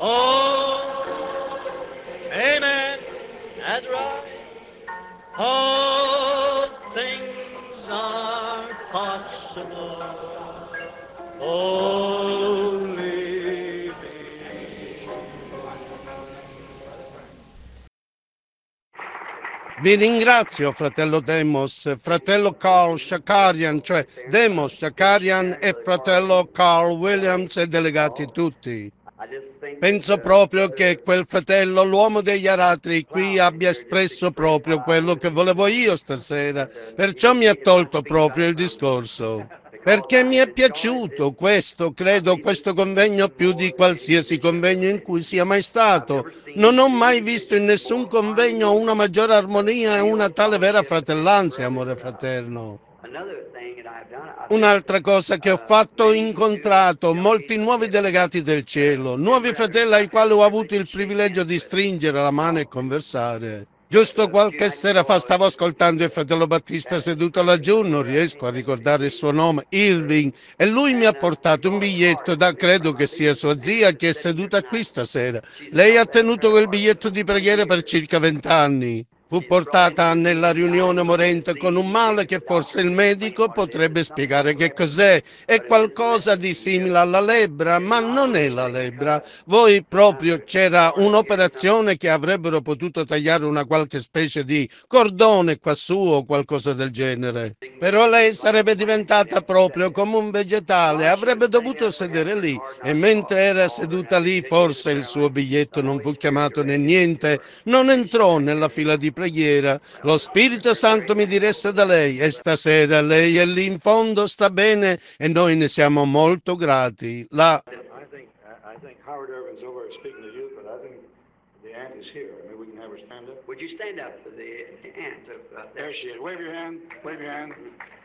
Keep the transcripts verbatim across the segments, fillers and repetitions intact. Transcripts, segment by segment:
Oh, amen, that's right. All things are possible. Only believe. Vi ringrazio, fratello Demos, fratello Carl Shakarian, cioè Demos Shakarian e fratello Carl Williams e delegati tutti. Penso proprio che quel fratello, l'uomo degli aratri, qui abbia espresso proprio quello che volevo io stasera, perciò mi ha tolto proprio il discorso. Perché mi è piaciuto questo, credo, questo convegno più di qualsiasi convegno in cui sia mai stato. Non ho mai visto in nessun convegno una maggiore armonia e una tale vera fratellanza e amore fraterno. Un'altra cosa che ho fatto, ho incontrato molti nuovi delegati del cielo, nuovi fratelli ai quali ho avuto il privilegio di stringere la mano e conversare. Giusto qualche sera fa stavo ascoltando il fratello Battista seduto laggiù, non riesco a ricordare il suo nome, Irving, e lui mi ha portato un biglietto da, credo che sia sua zia, che è seduta qui stasera. Lei ha tenuto quel biglietto di preghiera per circa vent'anni. Fu portata nella riunione morente con un male che forse il medico potrebbe spiegare che cos'è. È qualcosa di simile alla lebbra, ma non è la lebbra. Voi proprio c'era un'operazione che avrebbero potuto tagliare una qualche specie di cordone quassù o qualcosa del genere. Però lei sarebbe diventata proprio come un vegetale, avrebbe dovuto sedere lì e mentre era seduta lì forse il suo biglietto non fu chiamato né niente, non entrò nella fila di preghiera. Lo Spirito Santo mi diresse da lei e stasera lei è lì in fondo, sta bene e noi ne siamo molto grati. La I think I think Howard Irvin's over speaking to you, but I think the aunt is here. Maybe we can have her stand up. Would you stand up for the, the aunt of uh, There she is. Wave your hand. Wave your hand.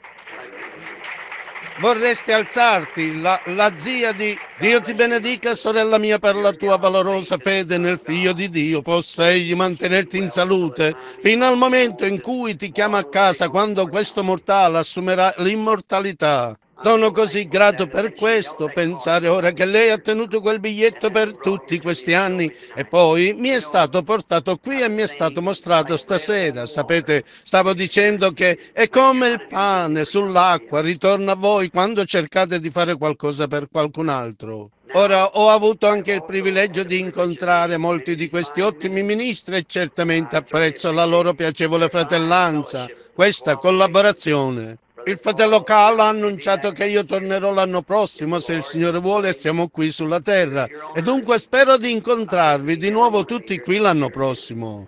Vorresti alzarti, la, la zia di Dio ti benedica, sorella mia, per la tua valorosa fede nel Figlio di Dio, possa egli mantenerti in salute fino al momento in cui ti chiama a casa, quando questo mortale assumerà l'immortalità. Sono così grato per questo, pensare ora che lei ha tenuto quel biglietto per tutti questi anni e poi mi è stato portato qui e mi è stato mostrato stasera. Sapete, stavo dicendo che è come il pane sull'acqua, ritorna a voi quando cercate di fare qualcosa per qualcun altro. Ora ho avuto anche il privilegio di incontrare molti di questi ottimi ministri e certamente apprezzo la loro piacevole fratellanza, questa collaborazione. Il fratello Carl ha annunciato che io tornerò l'anno prossimo, se il Signore vuole, siamo qui sulla terra e dunque spero di incontrarvi di nuovo tutti qui l'anno prossimo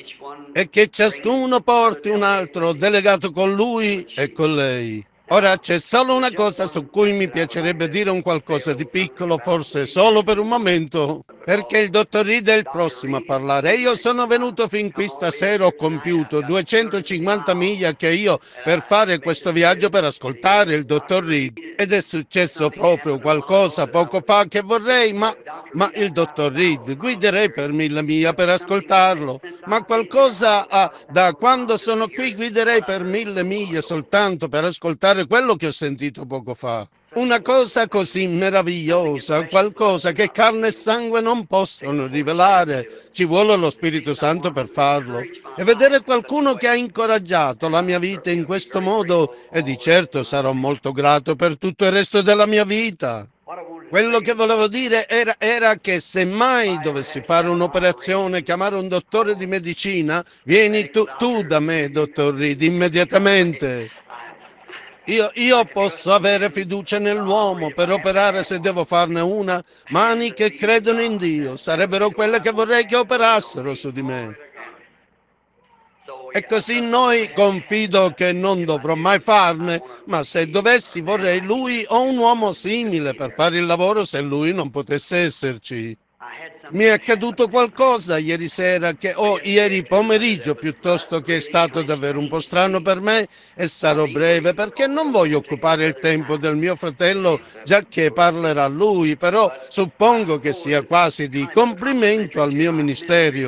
e che ciascuno porti un altro delegato con lui e con lei. Ora c'è solo una cosa su cui mi piacerebbe dire un qualcosa di piccolo, forse solo per un momento, perché il dottor Reed è il prossimo a parlare e io sono venuto fin qui stasera, ho compiuto duecentocinquanta miglia che io per fare questo viaggio per ascoltare il dottor Reed ed è successo proprio qualcosa poco fa che vorrei, ma, ma il dottor Reed, guiderei per mille miglia per ascoltarlo, ma qualcosa ah, da quando sono qui guiderei per mille miglia soltanto per ascoltare quello che ho sentito poco fa. Una cosa così meravigliosa, qualcosa che carne e sangue non possono rivelare, ci vuole lo Spirito Santo per farlo. E vedere qualcuno che ha incoraggiato la mia vita in questo modo, e di certo sarò molto grato per tutto il resto della mia vita. Quello che volevo dire era, era che se mai dovessi fare un'operazione, chiamare un dottore di medicina, vieni tu, tu da me, dottor Reed, immediatamente. Io, io posso avere fiducia nell'uomo per operare se devo farne una, mani che credono in Dio, sarebbero quelle che vorrei che operassero su di me. E così noi confido che non dovrò mai farne, ma se dovessi vorrei lui o un uomo simile per fare il lavoro se lui non potesse esserci. Mi è accaduto qualcosa ieri sera che o ieri pomeriggio piuttosto che è stato davvero un po' strano per me e sarò breve perché non voglio occupare il tempo del mio fratello già che parlerà lui, però suppongo che sia quasi di complimento al mio ministero.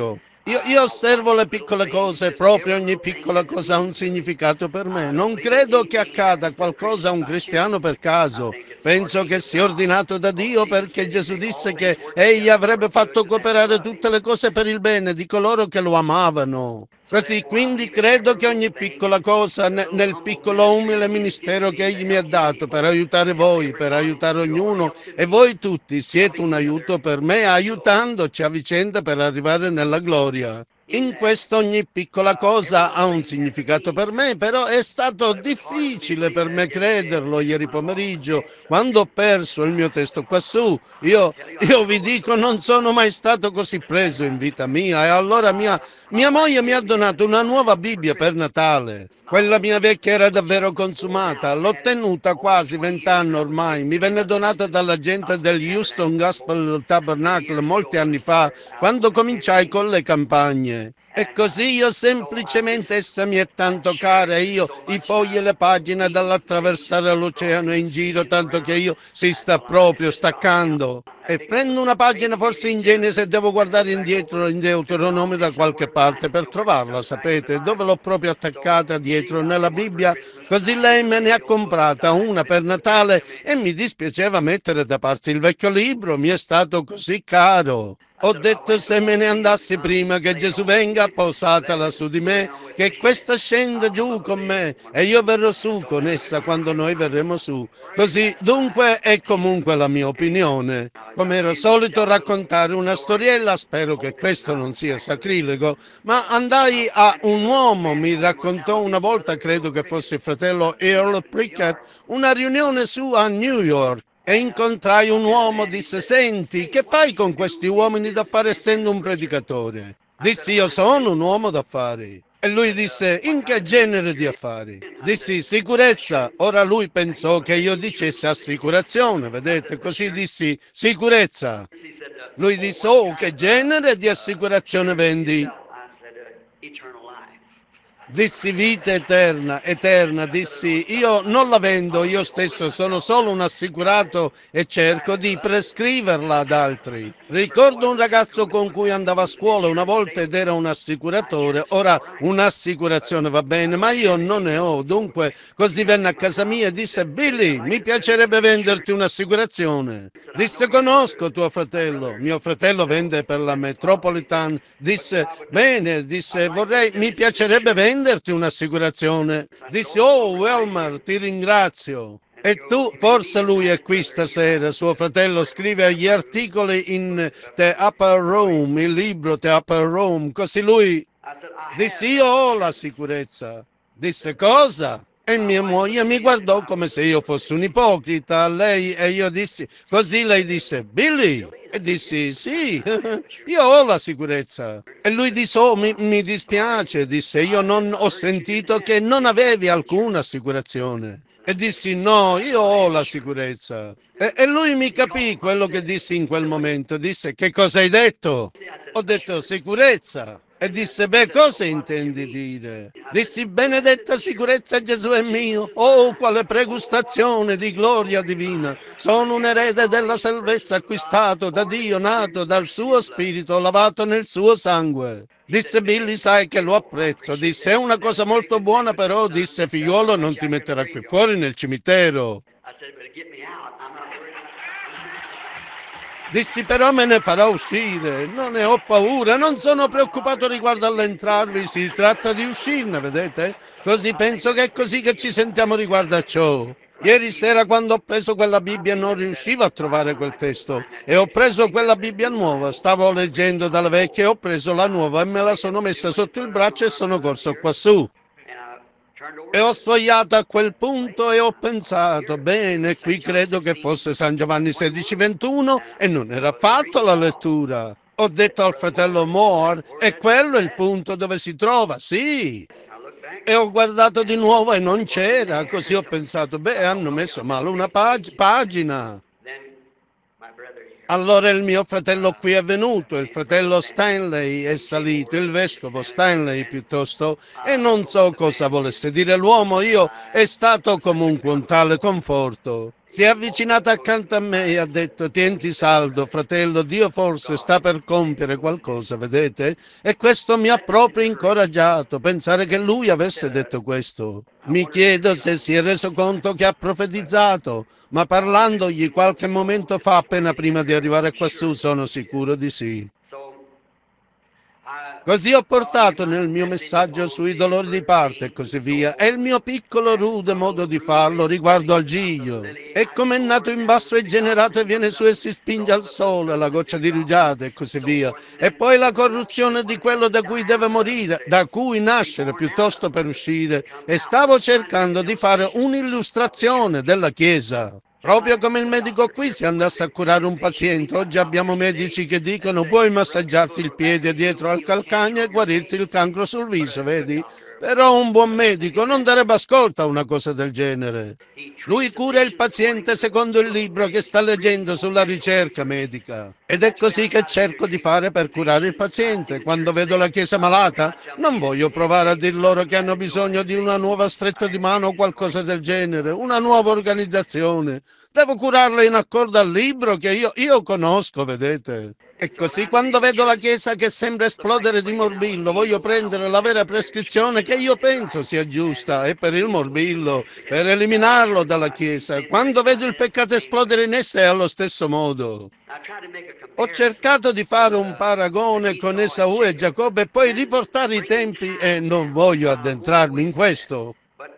Io, io osservo le piccole cose, proprio ogni piccola cosa ha un significato per me. Non credo che accada qualcosa a un cristiano per caso. Penso che sia ordinato da Dio perché Gesù disse che egli avrebbe fatto cooperare tutte le cose per il bene di coloro che lo amavano. Così, quindi credo che ogni piccola cosa ne- nel piccolo umile ministero che egli mi ha dato per aiutare voi, per aiutare ognuno e voi tutti siete un aiuto per me, aiutandoci a vicenda per arrivare nella gloria. In questo ogni piccola cosa ha un significato per me, però è stato difficile per me crederlo ieri pomeriggio, quando ho perso il mio testo quassù. Io, io vi dico, non sono mai stato così preso in vita mia e allora mia, mia moglie mi ha donato una nuova Bibbia per Natale. Quella mia vecchia era davvero consumata, l'ho tenuta quasi vent'anni ormai, mi venne donata dalla gente del Houston Gospel Tabernacle molti anni fa, quando cominciai con le campagne. E così io semplicemente essa mi è tanto cara, io i fogli e le pagine dall'attraversare l'oceano e in giro, tanto che io si sta proprio staccando. E prendo una pagina forse in Genesi e devo guardare indietro in Deuteronomio da qualche parte per trovarla, sapete, dove l'ho proprio attaccata dietro nella Bibbia, così lei me ne ha comprata una per Natale e mi dispiaceva mettere da parte il vecchio libro, mi è stato così caro. Ho detto se me ne andassi prima che Gesù venga, posatela su di me, che questa scenda giù con me e io verrò su con essa quando noi verremo su. Così dunque è comunque la mia opinione. Come ero solito raccontare una storiella, spero che questo non sia sacrilego, ma andai a un uomo, mi raccontò una volta, credo che fosse il fratello Earl Prickett, una riunione su a New York. E incontrai un uomo, disse, senti, che fai con questi uomini d'affari essendo un predicatore? Dissi, io sono un uomo d'affari. E lui disse, in che genere di affari? Dissi, sicurezza. Ora lui pensò che io dicessi assicurazione, vedete? Così dissi, sicurezza. Lui disse, oh, che genere di assicurazione vendi? Dissi vita eterna, eterna, dissi io non la vendo io stesso, sono solo un assicurato e cerco di prescriverla ad altri. Ricordo un ragazzo con cui andavo a scuola una volta ed era un assicuratore, ora un'assicurazione va bene, ma io non ne ho, dunque così venne a casa mia e disse Billy, mi piacerebbe venderti un'assicurazione. Disse conosco tuo fratello, mio fratello vende per la Metropolitan, disse bene, disse vorrei, mi piacerebbe venderti un'assicurazione. Disse oh Wilmer, ti ringrazio. E tu, forse lui è qui stasera, suo fratello scrive gli articoli in The Upper Room, il libro The Upper Room, così lui disse io ho la sicurezza. Disse cosa? E mia moglie mi guardò come se io fossi un ipocrita, lei e io dissi, così lei disse, Billy, e dissi, sì, io ho la sicurezza. E lui disse, oh, mi, mi dispiace, disse, io non ho sentito che non avevi alcuna assicurazione. E dissi, no, io ho la sicurezza. E, e lui mi capì quello che dissi in quel momento, disse, che cosa hai detto? Ho detto, sicurezza. E disse, beh, cosa intendi dire? Dissi, benedetta sicurezza Gesù è mio. Oh, quale pregustazione di gloria divina. Sono un erede della salvezza acquistato da Dio, nato dal suo spirito, lavato nel suo sangue. Disse Billy, sai che lo apprezzo. Disse, è una cosa molto buona, però, disse, figliuolo, non ti metterà qui fuori nel cimitero. Dissi però me ne farò uscire, non ne ho paura, non sono preoccupato riguardo all'entrarvi, si tratta di uscirne, vedete? Così penso che è così che ci sentiamo riguardo a ciò. Ieri sera quando ho preso quella Bibbia non riuscivo a trovare quel testo e ho preso quella Bibbia nuova, stavo leggendo dalla vecchia e ho preso la nuova e me la sono messa sotto il braccio e sono corso qua su. E ho sfogliato a quel punto e ho pensato, bene, qui credo che fosse San Giovanni sedici ventuno e non era affatto la lettura. Ho detto al fratello Moore, e quello è il punto dove si trova, sì. E ho guardato di nuovo e non c'era, così ho pensato, beh, hanno messo male una pag- pagina. Allora il mio fratello qui è venuto, il fratello Stanley è salito, il vescovo Stanley piuttosto, e non so cosa volesse dire l'uomo, io è stato comunque un tale conforto. Si è avvicinata accanto a me e ha detto: tienti saldo, fratello, Dio forse sta per compiere qualcosa, vedete? E questo mi ha proprio incoraggiato, pensare che lui avesse detto questo. Mi chiedo se si è reso conto che ha profetizzato, ma parlandogli qualche momento fa, appena prima di arrivare quassù, sono sicuro di sì. Così ho portato nel mio messaggio sui dolori di parto e così via, e il mio piccolo rude modo di farlo riguardo al giglio. E come è nato in basso e generato e viene su e si spinge al sole, la goccia di rugiada e così via. E poi la corruzione di quello da cui deve morire, da cui nascere piuttosto per uscire. E stavo cercando di fare un'illustrazione della Chiesa. Proprio come il medico qui se andasse a curare un paziente. Oggi abbiamo medici che dicono: puoi massaggiarti il piede dietro al calcagno e guarirti il cancro sul viso, vedi? Però un buon medico non darebbe ascolto a una cosa del genere. Lui cura il paziente secondo il libro che sta leggendo sulla ricerca medica. Ed è così che cerco di fare per curare il paziente. Quando vedo la Chiesa malata, non voglio provare a dir loro che hanno bisogno di una nuova stretta di mano o qualcosa del genere, una nuova organizzazione. Devo curarla in accordo al libro che io, io conosco, vedete? E così quando vedo la Chiesa che sembra esplodere di morbillo, voglio prendere la vera prescrizione che io penso sia giusta, e per il morbillo, per eliminarlo dalla Chiesa. Quando vedo il peccato esplodere in essa è allo stesso modo. Ho cercato di fare un paragone con Esaù e Giacobbe e poi riportare i tempi, e non voglio addentrarmi in questo.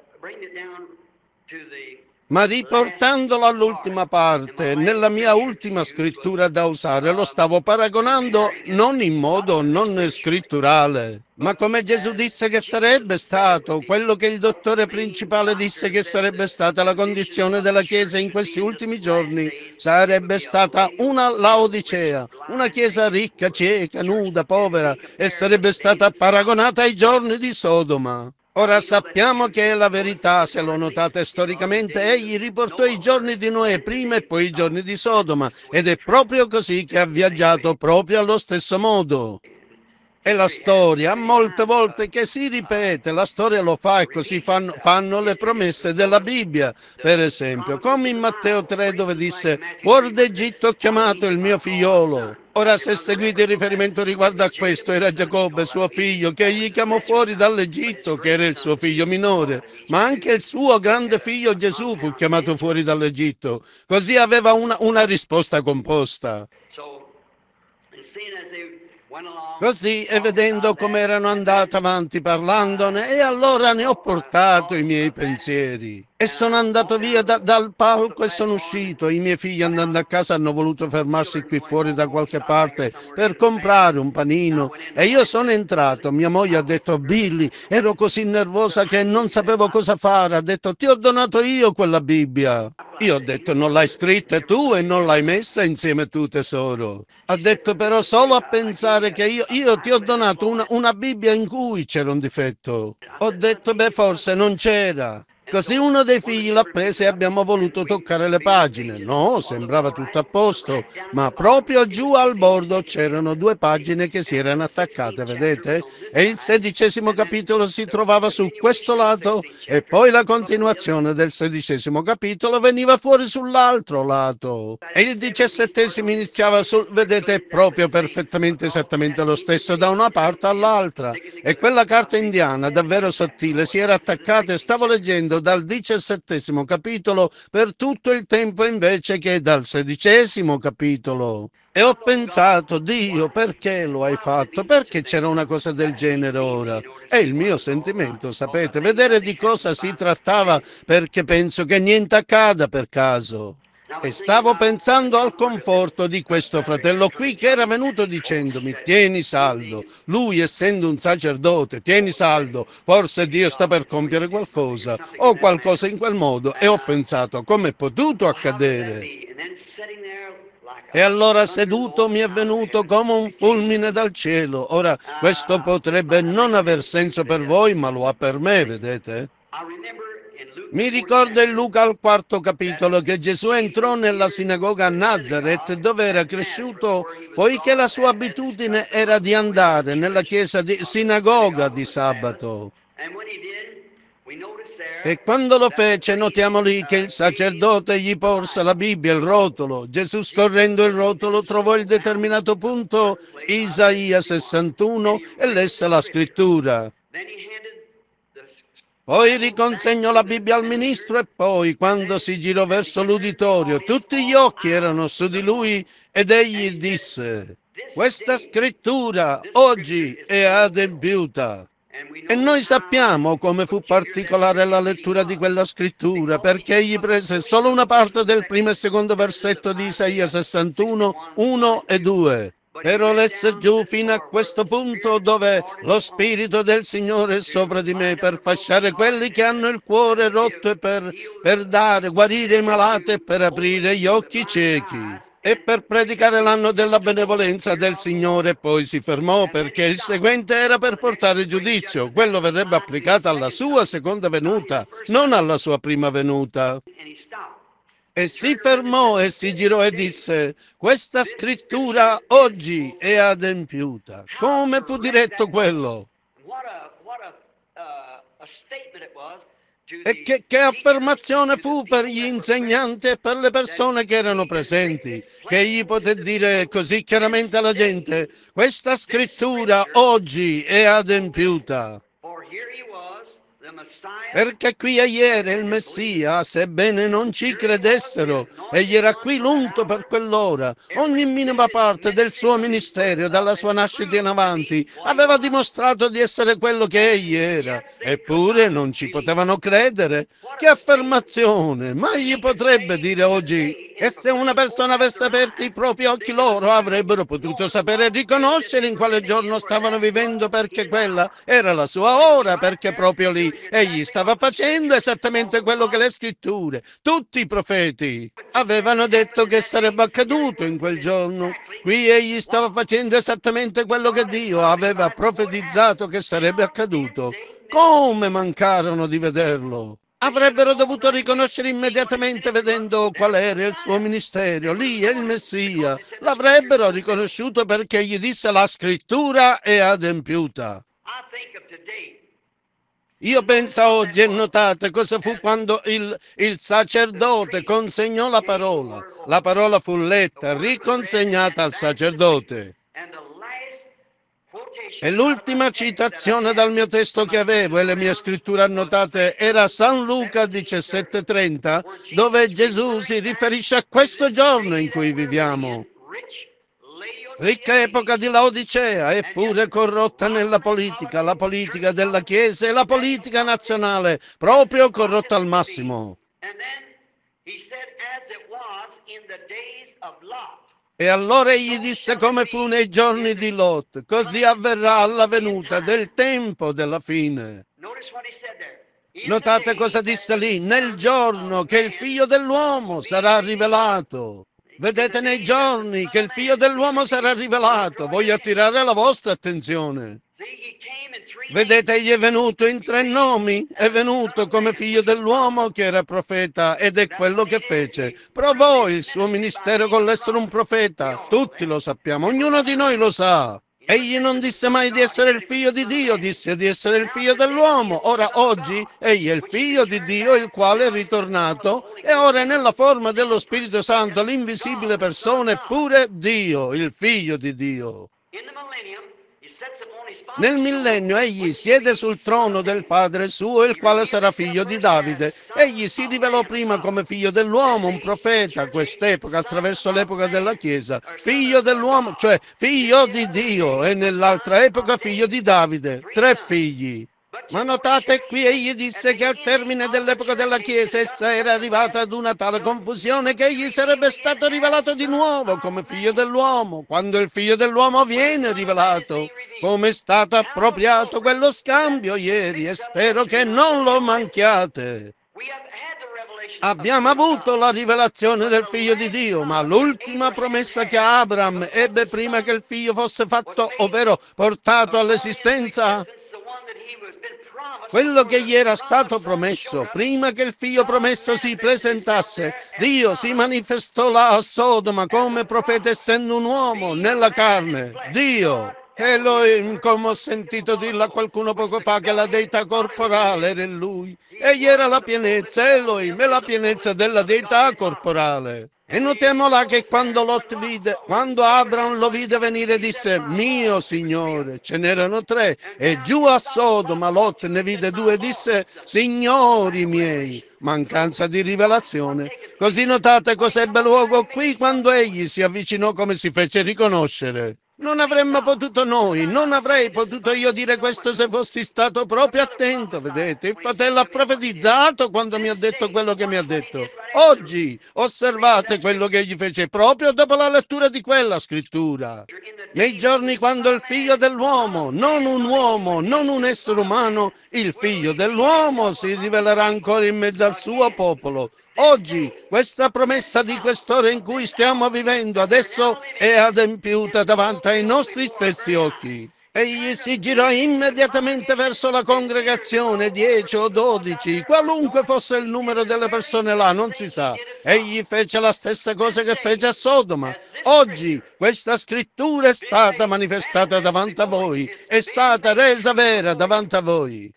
Ma riportandolo all'ultima parte, nella mia ultima scrittura da usare, lo stavo paragonando non in modo non scritturale, ma come Gesù disse che sarebbe stato, quello che il dottore principale disse che sarebbe stata la condizione della Chiesa in questi ultimi giorni, sarebbe stata una Laodicea, una Chiesa ricca, cieca, nuda, povera, e sarebbe stata paragonata ai giorni di Sodoma. Ora sappiamo che è la verità, se lo notate storicamente, egli riportò i giorni di Noè prima e poi i giorni di Sodoma, ed è proprio così che ha viaggiato proprio allo stesso modo. È la storia, molte volte che si ripete, la storia lo fa e così fanno, fanno le promesse della Bibbia. Per esempio, come in Matteo tre dove disse: fuori d'Egitto ho chiamato il mio figliolo. Ora, se seguite il riferimento riguardo a questo, era Giacobbe, suo figlio, che gli chiamò fuori dall'Egitto, che era il suo figlio minore, ma anche il suo grande figlio Gesù fu chiamato fuori dall'Egitto. Così aveva una, una risposta composta. Così, e vedendo come erano andate avanti parlandone, e allora ne ho portato i miei pensieri. E sono andato via da, dal palco e sono uscito. I miei figli, andando a casa, hanno voluto fermarsi qui fuori da qualche parte per comprare un panino. E io sono entrato. Mia moglie ha detto: Billy, ero così nervosa che non sapevo cosa fare. Ha detto: ti ho donato io quella Bibbia. Io ho detto: non l'hai scritta tu e non l'hai messa insieme tu, tesoro. Ha detto: però solo a pensare che io, io ti ho donato una, una Bibbia in cui c'era un difetto. Ho detto: beh, forse non c'era. Così uno dei figli l'ha presa e abbiamo voluto toccare le pagine. No, sembrava tutto a posto, ma proprio giù al bordo c'erano due pagine che si erano attaccate, vedete? E il sedicesimo capitolo si trovava su questo lato e poi la continuazione del sedicesimo capitolo veniva fuori sull'altro lato. E il diciassettesimo iniziava sul, vedete, proprio perfettamente esattamente lo stesso da una parte all'altra. E quella carta indiana, davvero sottile, si era attaccata e stavo leggendo dal diciassettesimo capitolo per tutto il tempo invece che dal sedicesimo capitolo. E ho pensato: Dio, perché lo hai fatto? Perché c'era una cosa del genere ora? È il mio sentimento, sapete, vedere di cosa si trattava, perché penso che niente accada per caso. E stavo pensando al conforto di questo fratello qui che era venuto dicendomi: tieni saldo, lui essendo un sacerdote, tieni saldo, forse Dio sta per compiere qualcosa o qualcosa in quel modo. E ho pensato: come è potuto accadere? E allora seduto mi è venuto come un fulmine dal cielo. Ora, questo potrebbe non aver senso per voi, ma lo ha per me, vedete? Mi ricordo in Luca al quarto capitolo che Gesù entrò nella sinagoga a Nazareth dove era cresciuto, poiché la sua abitudine era di andare nella chiesa di sinagoga di sabato. E quando lo fece, notiamo lì che il sacerdote gli porse la Bibbia, il rotolo. Gesù, scorrendo il rotolo, trovò il determinato punto, Isaia sessantuno, e lesse la scrittura. Poi riconsegnò la Bibbia al ministro e poi, quando si girò verso l'uditorio, tutti gli occhi erano su di lui ed egli disse: questa scrittura oggi è adempiuta. E noi sappiamo come fu particolare la lettura di quella scrittura, perché egli prese solo una parte del primo e secondo versetto di Isaia sessantuno, uno e due. Però lesse giù fino a questo punto dove lo Spirito del Signore è sopra di me per fasciare quelli che hanno il cuore rotto e per, per dare, guarire i malati e per aprire gli occhi ciechi e per predicare l'anno della benevolenza del Signore. Poi si fermò perché il seguente era per portare giudizio. Quello verrebbe applicato alla sua seconda venuta, non alla sua prima venuta. E si fermò e si girò e disse: questa scrittura oggi è adempiuta. Come fu diretto quello? E che, che affermazione fu per gli insegnanti e per le persone che erano presenti, che egli poté dire così chiaramente alla gente: questa scrittura oggi è adempiuta. Perché qui egli era il Messia, sebbene non ci credessero, egli era qui l'unto per quell'ora. Ogni minima parte del suo ministero, dalla sua nascita in avanti, aveva dimostrato di essere quello che egli era. Eppure non ci potevano credere. Che affermazione! Ma egli potrebbe dire oggi: e se una persona avesse aperto i propri occhi, loro avrebbero potuto sapere e riconoscere in quale giorno stavano vivendo, perché quella era la sua ora, perché proprio lì egli stava facendo esattamente quello che le scritture, tutti i profeti, avevano detto che sarebbe accaduto in quel giorno. Qui egli stava facendo esattamente quello che Dio aveva profetizzato che sarebbe accaduto. Come mancarono di vederlo? Avrebbero dovuto riconoscere immediatamente, vedendo qual era il suo ministero. Lì è il Messia. L'avrebbero riconosciuto perché gli disse: la scrittura è adempiuta. Io penso a oggi, e notate cosa fu quando il, il sacerdote consegnò la parola. La parola fu letta, riconsegnata al sacerdote. E l'ultima citazione dal mio testo che avevo e le mie scritture annotate era San Luca diciassette trenta, dove Gesù si riferisce a questo giorno in cui viviamo. Ricca epoca di Laodicea, eppure corrotta nella politica, la politica della Chiesa e la politica nazionale, proprio corrotta al massimo. E allora egli disse come fu nei giorni di Lot, così avverrà alla venuta del tempo della fine. Notate cosa disse lì: nel giorno che il figlio dell'uomo sarà rivelato. Vedete, nei giorni che il figlio dell'uomo sarà rivelato, voglio attirare la vostra attenzione. Vedete, egli è venuto in tre nomi, è venuto come figlio dell'uomo che era profeta, ed è quello che fece. Provò il suo ministero con l'essere un profeta, tutti lo sappiamo, ognuno di noi lo sa. Egli non disse mai di essere il figlio di Dio, disse di essere il figlio dell'uomo. Ora oggi egli è il figlio di Dio, il quale è ritornato, e ora è nella forma dello Spirito Santo, l'invisibile persona, eppure Dio, il figlio di Dio. Nel millennio egli siede sul trono del Padre suo, il quale sarà figlio di Davide. Egli si rivelò prima come figlio dell'uomo, un profeta a quest'epoca, attraverso l'epoca della Chiesa. Figlio dell'uomo, cioè figlio di Dio, e nell'altra epoca figlio di Davide. Tre figli. Ma notate qui egli disse che al termine dell'epoca della Chiesa essa era arrivata ad una tale confusione che egli sarebbe stato rivelato di nuovo come figlio dell'uomo, quando il figlio dell'uomo viene rivelato, come è stato appropriato quello scambio ieri, e spero che non lo manchiate. Abbiamo avuto la rivelazione del figlio di Dio, ma l'ultima promessa che Abraham ebbe prima che il figlio fosse fatto, ovvero portato all'esistenza, quello che gli era stato promesso, prima che il figlio promesso si presentasse, Dio si manifestò là a Sodoma come profeta, essendo un uomo nella carne. Dio, Elohim, come ho sentito dirlo a qualcuno poco fa, che la deità corporale era in lui. Egli era la pienezza, Elohim è la pienezza della deità corporale. E notiamo là che quando Lot vide, quando Abram lo vide venire, disse: mio Signore. Ce n'erano tre, e giù a Sodoma Lot ne vide due e disse: signori miei. Mancanza di rivelazione. Così notate cos'ebbe luogo qui quando egli si avvicinò, come si fece riconoscere. Non avremmo potuto noi, non avrei potuto io dire questo se fossi stato proprio attento, vedete? Il fratello ha profetizzato quando mi ha detto quello che mi ha detto. Oggi osservate quello che egli fece proprio dopo la lettura di quella scrittura. Nei giorni quando il figlio dell'uomo, non un uomo, non un essere umano, il figlio dell'uomo si rivelerà ancora in mezzo al suo popolo. Oggi questa promessa di quest'ora in cui stiamo vivendo adesso è adempiuta davanti ai nostri stessi occhi. Egli si girò immediatamente verso la congregazione, dieci o dodici, qualunque fosse il numero delle persone là, non si sa. Egli fece la stessa cosa che fece a Sodoma. Oggi questa scrittura è stata manifestata davanti a voi, è stata resa vera davanti a voi.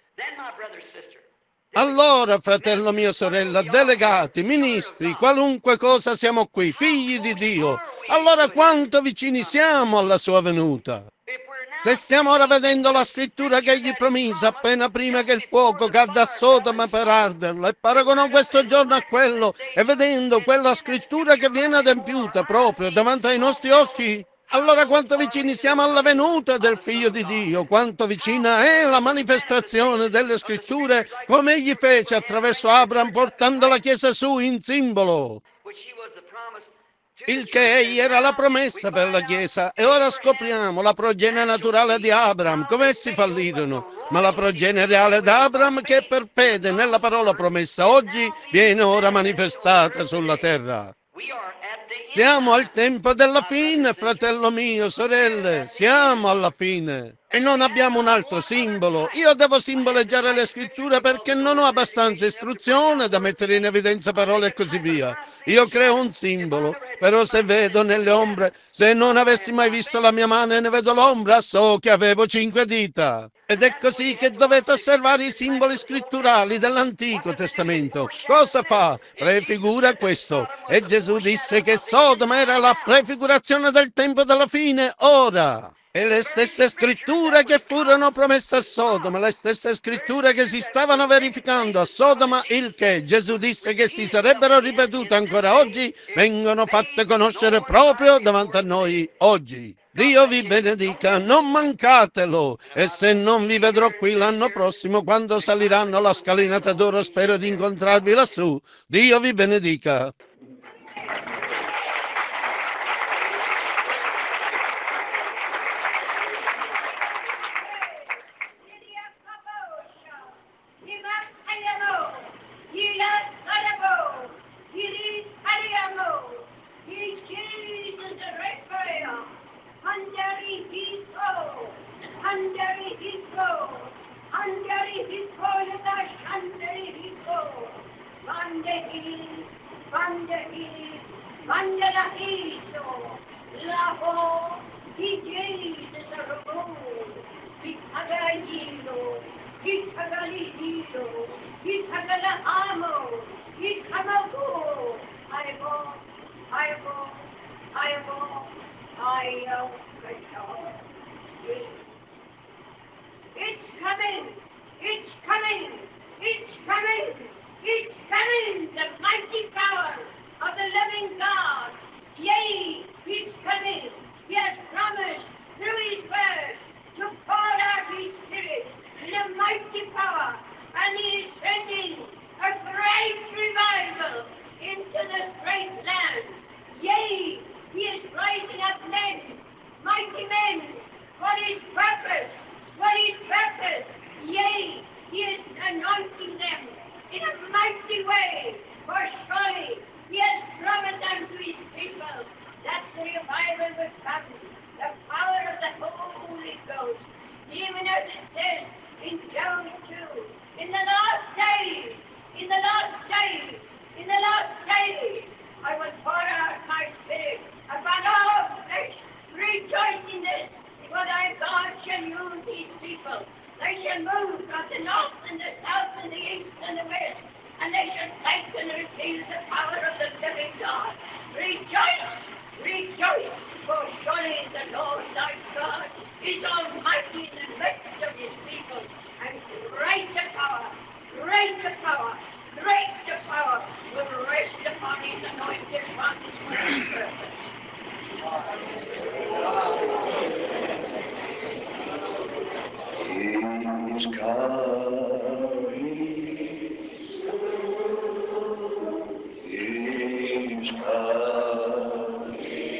Allora, fratello mio, sorella, delegati, ministri, qualunque cosa siamo qui, figli di Dio, allora quanto vicini siamo alla sua venuta? Se stiamo ora vedendo la scrittura che egli promise appena prima che il fuoco cadde a Sodoma per arderla, e paragonò questo giorno a quello, e vedendo quella scrittura che viene adempiuta proprio davanti ai nostri occhi, allora quanto vicini siamo alla venuta del Figlio di Dio, quanto vicina è la manifestazione delle scritture, come egli fece attraverso Abram, portando la Chiesa su in simbolo. Il che egli era la promessa per la Chiesa, e ora scopriamo la progenie naturale di Abram, come essi fallirono, ma la progenie reale di Abram, che per fede nella parola promessa oggi viene ora manifestata sulla terra. Siamo al tempo della fine, fratello mio, sorelle, siamo alla fine. E non abbiamo un altro simbolo. Io devo simboleggiare le scritture perché non ho abbastanza istruzione da mettere in evidenza parole e così via. Io creo un simbolo, però se vedo nelle ombre, se non avessi mai visto la mia mano e ne vedo l'ombra, so che avevo cinque dita. Ed è così che dovete osservare i simboli scritturali dell'Antico Testamento. Cosa fa? Prefigura questo. E Gesù disse che Sodoma era la prefigurazione del tempo della fine, ora. E le stesse scritture che furono promesse a Sodoma, le stesse scritture che si stavano verificando a Sodoma, il che Gesù disse che si sarebbero ripetute ancora oggi, vengono fatte conoscere proprio davanti a noi oggi. Dio vi benedica, non mancatelo, e se non vi vedrò qui l'anno prossimo quando saliranno la scalinata d'oro, spero di incontrarvi lassù. Dio vi benedica. It's coming! It's coming! It's coming! It's coming! The mighty power of the living God. Yea, it's coming. He has promised through His word to pour out His Spirit in a mighty power. And He is sending a great revival into this great land. Yea, He is rising up men, mighty men, for His purpose, for His purpose. Yea, He is anointing them in a mighty way, for surely He has promised unto His people that the revival will come, the power of the Holy Ghost, even as it says in John two, in the last days, in the last days, in the last days, I will pour out my Spirit upon all flesh. Rejoice in this, For thy God shall use these people. They shall move from the north and the south and the east and the west, and they shall thank and receive the power of the living God. Rejoice, rejoice, for surely the Lord thy God is almighty in the midst of his people, and great the power, great the power, great the power will rest upon his anointed ones for his purpose. He's coming. He's coming.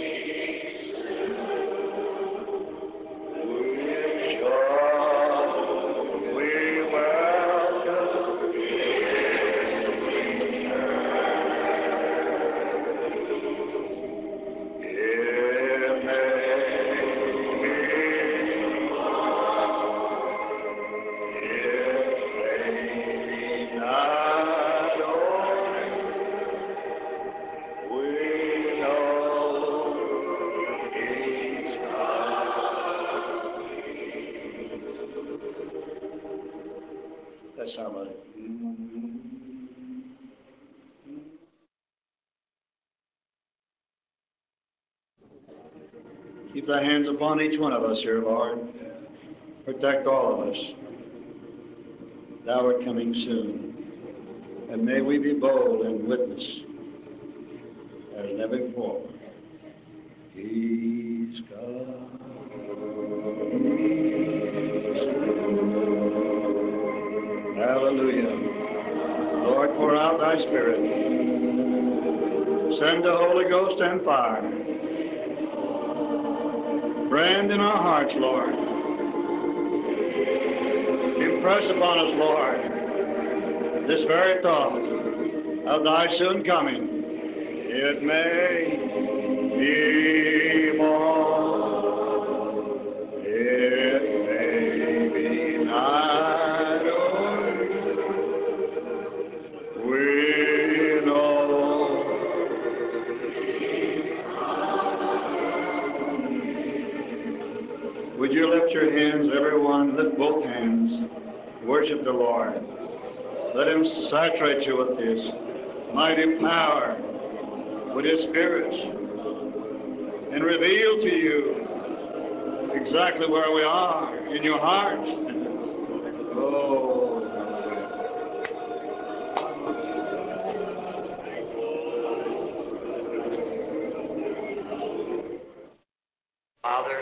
With joy we welcome him. That's how much. Keep thy hands upon each one of us here, Lord. Protect all of us. Thou art coming soon. And may we be bold and witness as never before. He's come. Hallelujah. Lord, pour out thy Spirit. Send the Holy Ghost and fire. Brand in our hearts, Lord. Impress upon us, Lord, this very thought of thy soon coming. It may be morn, it may be night, we know. Would you lift your hands, everyone? Lift both hands. Worship the Lord. Let him saturate you with his mighty power, with his Spirit, and reveal to you exactly where we are in your heart. Oh. Father,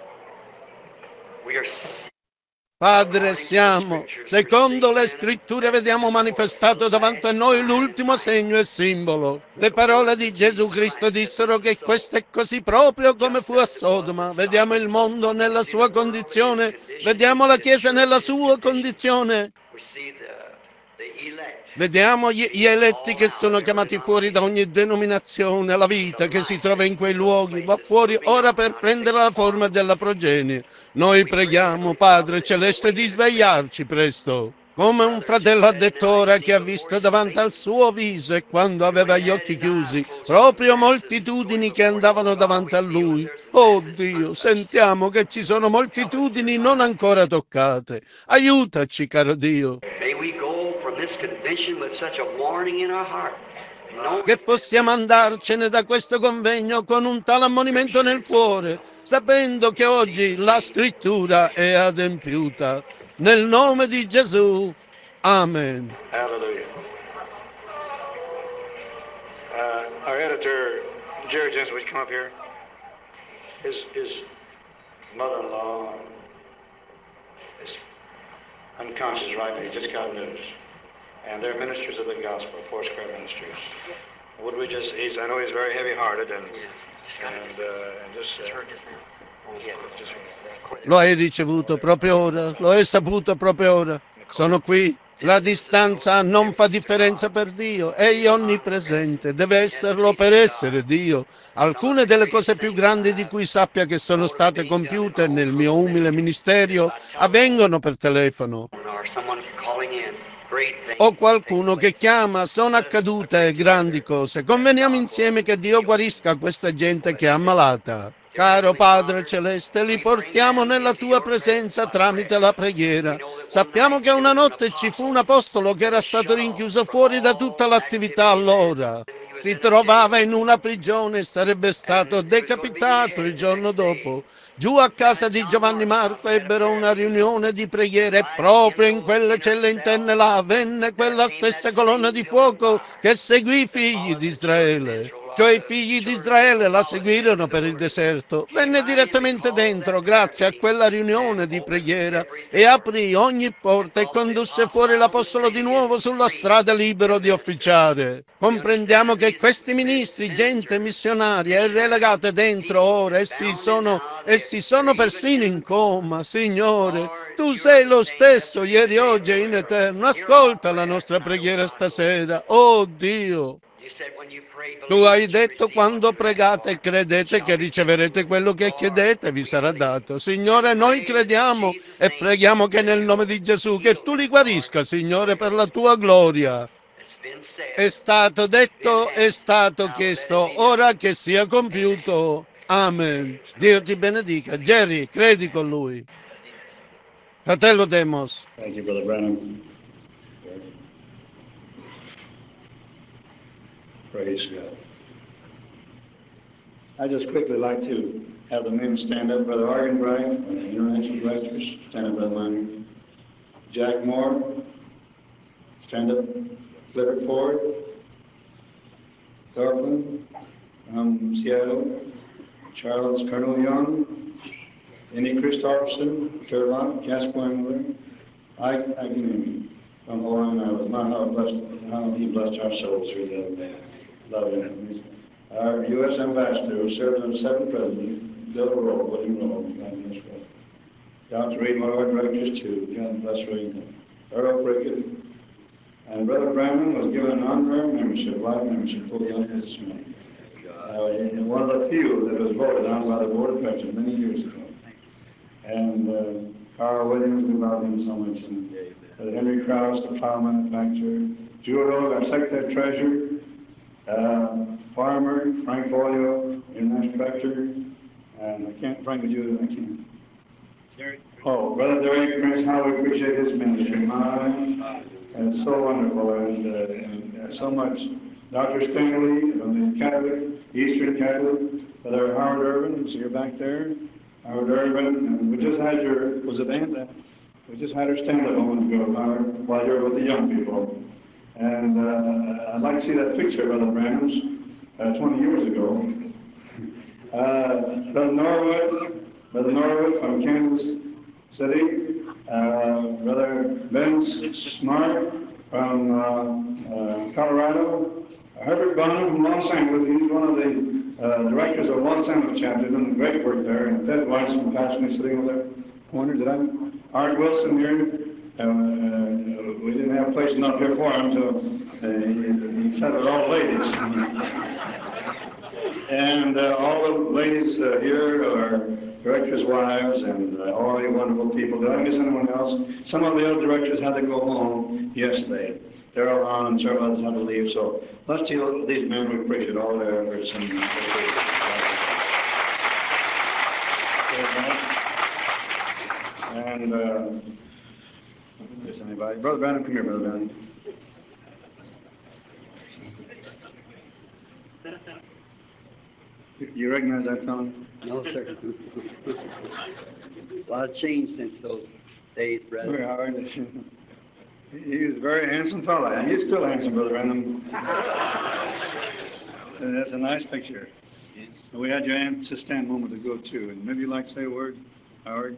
we are Padre, siamo, secondo le scritture vediamo manifestato davanti a noi l'ultimo segno e simbolo. Le parole di Gesù Cristo dissero che questo è così proprio come fu a Sodoma. Vediamo il mondo nella sua condizione, vediamo la Chiesa nella sua condizione. we see the, the elect. Vediamo gli, gli eletti che sono chiamati fuori da ogni denominazione, la vita che si trova in quei luoghi va fuori ora per prendere la forma della progenie. Noi preghiamo, Padre Celeste, di svegliarci presto. Come un fratello ha detto ora che ha visto davanti al suo viso e quando aveva gli occhi chiusi, proprio moltitudini che andavano davanti a lui. Oh Dio, sentiamo che ci sono moltitudini non ancora toccate. Aiutaci, caro Dio. May we go from this convention with such a warning in our heart. No, Che possiamo andarcene da questo convegno con un tale ammonimento nel cuore, sapendo che oggi la scrittura è adempiuta. Nel nome di Gesù. Amen. Hallelujah. Uh, our editor, Jerry Jensen, would you come up here? His, his mother-in-law is unconscious right now. He just got news. And they're ministers of the gospel, Foursquare Ministries. Would we just, he's, I know he's very heavy-hearted and, and, uh, and just, uh, just Lo hai ricevuto proprio ora, lo hai saputo proprio ora. Sono qui. La distanza non fa differenza per Dio, egli è onnipresente, deve esserlo per essere Dio. Alcune delle cose più grandi di cui sappia che sono state compiute nel mio umile ministero avvengono per telefono. or someone calling in. Great things. O qualcuno che chiama, sono accadute grandi cose. Conveniamo insieme che Dio guarisca questa gente che è ammalata. Caro Padre Celeste, li portiamo nella tua presenza tramite la preghiera. Sappiamo che una notte ci fu un apostolo che era stato rinchiuso fuori da tutta l'attività allora. Si trovava in una prigione e sarebbe stato decapitato il giorno dopo. Giù a casa di Giovanni Marco ebbero una riunione di preghiera e proprio in quelle celle interne là venne quella stessa colonna di fuoco che seguì i figli di Israele. Cioè i figli di Israele la seguirono per il deserto. Venne direttamente dentro grazie a quella riunione di preghiera e aprì ogni porta e condusse fuori l'apostolo di nuovo sulla strada libero di officiare. Comprendiamo che questi ministri, gente missionaria, è relegata dentro ora. Essi sono, essi sono persino in coma. Signore, tu sei lo stesso ieri, oggi e in eterno. Ascolta la nostra preghiera stasera. Oh Dio! Tu hai detto quando pregate credete che riceverete quello che chiedete vi sarà dato. Signore, noi crediamo e preghiamo che nel nome di Gesù che tu li guarisca, Signore, per la tua gloria. È stato detto, è stato chiesto, ora che sia compiuto. Amen. Dio ti benedica. Jerry, credi con lui. Fratello Demos. Thank you, Brother Branham. Praise God. I'd just quickly like to have the men stand up. Brother Argenbright, uh, International Directors, stand up, Brother Minor. Jack Moore, stand up. Clifford Ford, Thorfinn from Seattle, Charles Colonel Young, Andy Christopherson, Turlock, Casper Engler, Ike Agnemi from Hawaiian Islands. My, how blessed, how he blessed our souls through the other day. Love him. Our U S Ambassador who served as the seventh President, Bill Rowe, William Rowe, God bless Rowe. Doctor Reed, my Lord Directors, too, God bless Reed. Earl Prickett. And Brother Branham was given an honorary membership, life membership, fully on his name. Uh, one of the few that was voted on by the Board of Directors many years ago. And uh, Carl Williams, we love him so much. And uh, Henry Krause, the flower manufacturer. Jewel Road, our Secretary Treasurer. Uh, Farmer, Frank Boyle, International Director. And I can't, Frank, would you, I can't. Oh, Brother Derek Prince, how we appreciate his ministry. My, and it's so wonderful, and, uh, and uh, so much. Doctor Stingley from the Catholic, Eastern Catholic, Brother Howard Irvin, so you're back there. Howard Irvin, and we just had your, was it Aunt? We just had her stand up a moment ago, Howard, while you were with the young people. And uh, I'd like to see that picture, Brother Branham's, uh, twenty years ago. Uh, Brother Norwood, Brother Norwood from Kansas City. Uh, Brother Ben Smart from uh, uh, Colorado. Uh, Herbert Bonham from Los Angeles. He's one of the uh, directors of Los Angeles chapter. Doing great work there. And Ted Weiss from Passionate sitting over there. Corner, did I? Art Wilson here. Uh, uh, we didn't have a place enough here for him, so uh, he, he said it all ladies. And uh, all the ladies uh, here are directors' wives and uh, all the wonderful people. Did I miss anyone else? Some of the other directors had to go home yesterday. They're all on and several others had to leave. So let's tell these men we appreciate all their efforts. And, and uh, if there's anybody. Brother Branham, come here, Brother Branham. You recognize that fellow? No, sir. A lot of change since those days, brother. Very hard. He was a very handsome fellow, and he's still handsome, Brother Random. That's a nice picture. We had your Aunt stand a moment ago, too, and maybe you'd like to say a word, Howard?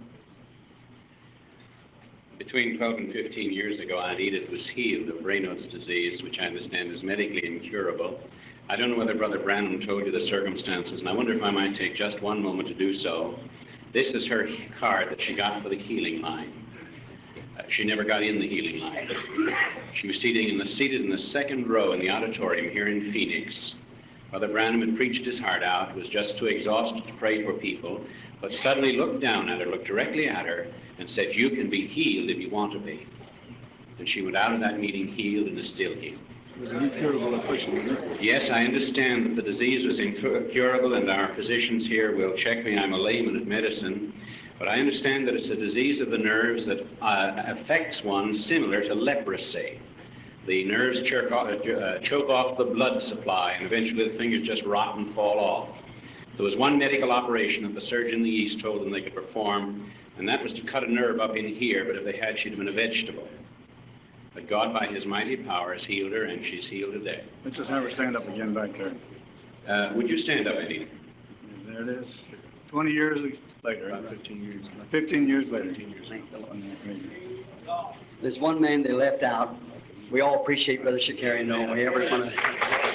Between twelve and fifteen years ago, Aunt Edith was healed of Raynaud's disease, which I understand is medically incurable. I don't know whether Brother Branham told you the circumstances, and I wonder if I might take just one moment to do so. This is her card that she got for the healing line. Uh, she never got in the healing line. She was seating in the, seated in the second row in the auditorium here in Phoenix. Brother Branham had preached his heart out, was just too exhausted to pray for people, but suddenly looked down at her, looked directly at her, and said, "You can be healed if you want to be." And she went out of that meeting healed and is still healed. was an incurable affliction, wasn't it? Yes, I understand that the disease was incurable, and our physicians here will check me. I'm a layman at medicine. But I understand that it's a disease of the nerves that uh, affects one similar to leprosy. The nerves choke off, uh, choke off the blood supply, and eventually the fingers just rot and fall off. There was one medical operation that the surgeon in the East told them they could perform, and that was to cut a nerve up in here, but if they had, she'd have been a vegetable. But God, by his mighty power, has healed her, and she's healed today. Let's just have her stand up again back there. Uh, would you stand up, Eddie? There it is. Twenty years later, uh, fifteen years. Fifteen years later. Fifteen years later. There's one man they left out. We all appreciate Brother Shakarian, no we ever want to.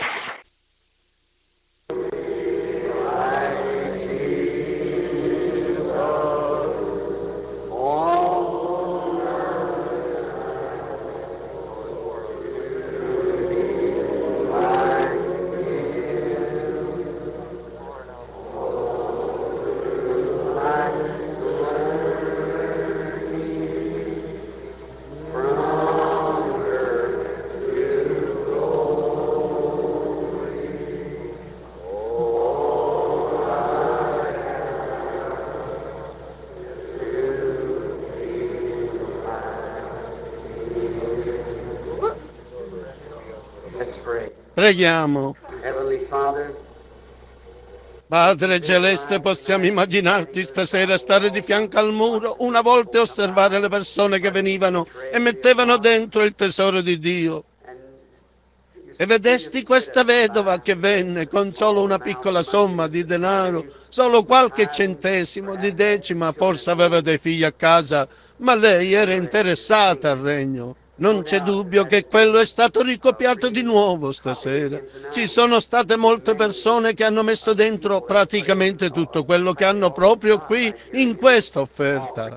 Preghiamo. Heavenly Father, Padre Celeste, possiamo immaginarti stasera stare di fianco al muro, una volta e osservare le persone che venivano e mettevano dentro il tesoro di Dio. E vedesti questa vedova che venne con solo una piccola somma di denaro, solo qualche centesimo di decima, forse aveva dei figli a casa, ma lei era interessata al regno. Non c'è dubbio che quello è stato ricopiato di nuovo stasera. Ci sono state molte persone che hanno messo dentro praticamente tutto quello che hanno proprio qui in questa offerta.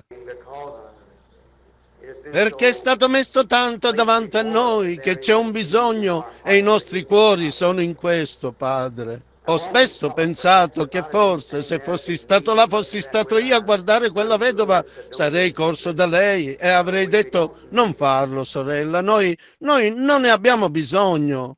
Perché è stato messo tanto davanti a noi che c'è un bisogno e i nostri cuori sono in questo, Padre. Ho spesso pensato che forse se fossi stato là, fossi stato io a guardare quella vedova, sarei corso da lei e avrei detto: non farlo, sorella, noi, noi non ne abbiamo bisogno.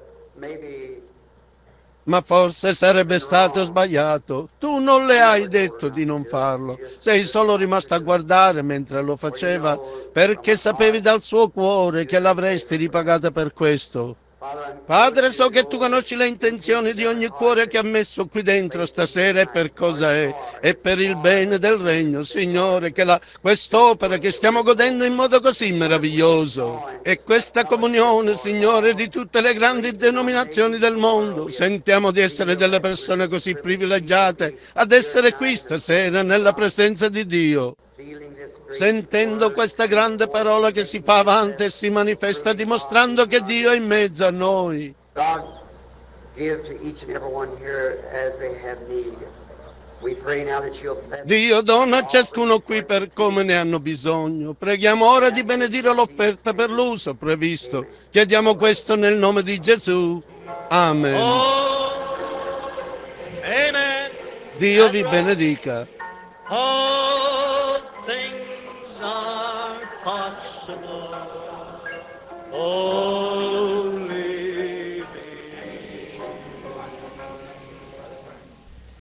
Ma forse sarebbe stato sbagliato. Tu non le hai detto di non farlo. Sei solo rimasto a guardare mentre lo faceva, perché sapevi dal suo cuore che l'avresti ripagata per questo. Padre, so che tu conosci le intenzioni di ogni cuore che ha messo qui dentro stasera e per cosa è, e per il bene del regno, Signore, che la, quest'opera che stiamo godendo in modo così meraviglioso e questa comunione, Signore, di tutte le grandi denominazioni del mondo, sentiamo di essere delle persone così privilegiate ad essere qui stasera nella presenza di Dio. Sentendo questa grande parola che si fa avanti e si manifesta dimostrando che Dio è in mezzo a noi. Dio dona a ciascuno qui per come ne hanno bisogno. Preghiamo ora di benedire l'offerta per l'uso previsto. Chiediamo questo nel nome di Gesù. Amen. Oh, amen. Dio vi benedica. All things are possible. Oh,